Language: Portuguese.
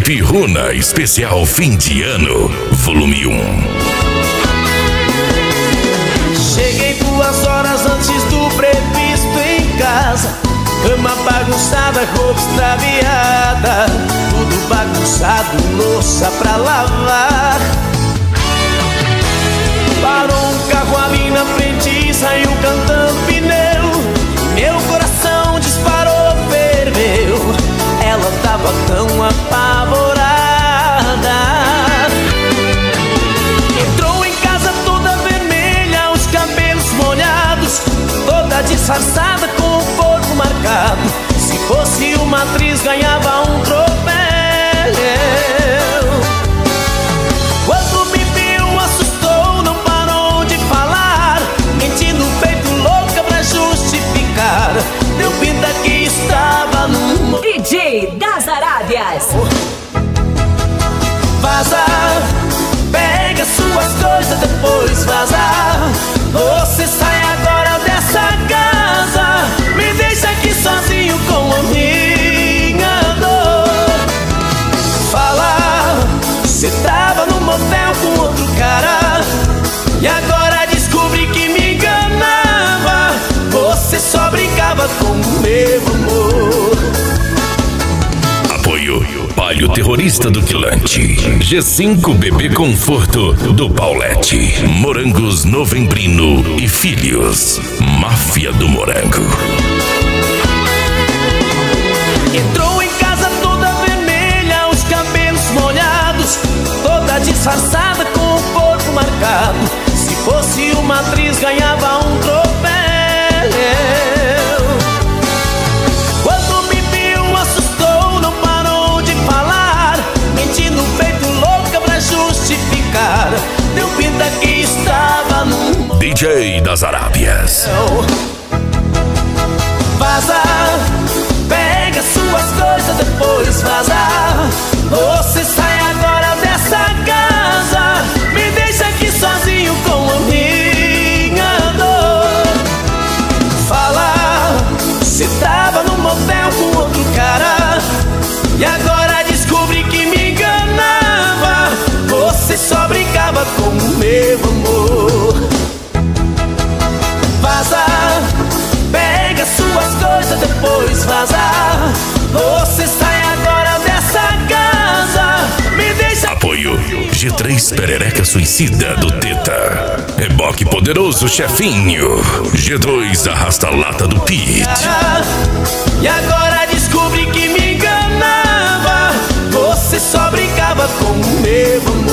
Equipe Runa Especial Fim de Ano, volume 1. Cheguei 2 horas antes do previsto em casa. Cama bagunçada, roupa extraviada, tudo bagunçado, louça pra lavar. Parou um carro ali na frente e saiu cantando pneu. Meu coração disparou, ferveu. Ela tava tão apavorada. Entrou em casa toda vermelha, os cabelos molhados, toda disfarçada com o corpo marcado. Se fosse uma atriz ganhava um troféu. Quando me viu assustou, não parou de falar, mentindo feito louca pra justificar. Deu pinta que estava no DJ das Arábias. Vaza, pega suas coisas, depois vaza. Você sai agora dessa casa, me deixa aqui sozinho com a minha dor. Fala, cê tava no motel com outro cara e agora descobri que me enganava. Você só brincava com o meu amor. Apoio Palio Terrorista do Quilante, G5 Bebê Conforto do Paulette, Morangos Novembrino e Filhos, Máfia do Morango. Entrou em casa toda vermelha, os cabelos molhados, toda disfarçada com o corpo marcado. Se fosse uma atriz ganhava um troféu. Quando me viu assustou, não parou de falar, mentindo feito louca pra justificar. Deu pinta que estava no DJ das Arábias. Vaza, pega suas coisas, depois vaza. Você sai agora dessa casa, me deixa aqui sozinho com a minha dor. Fala, cê tava no motel com outro cara e agora descobri que me enganava. Você só brincava com o meu amor. Vaza, pega suas coisas, depois vaza. Você sai agora dessa casa, me deixa. Apoio G3 Perereca Suicida do Teta, Reboque Poderoso Chefinho, G2 Arrasta-Lata do Pit. E agora descobri que me enganava. Você só brincava com o meu amor.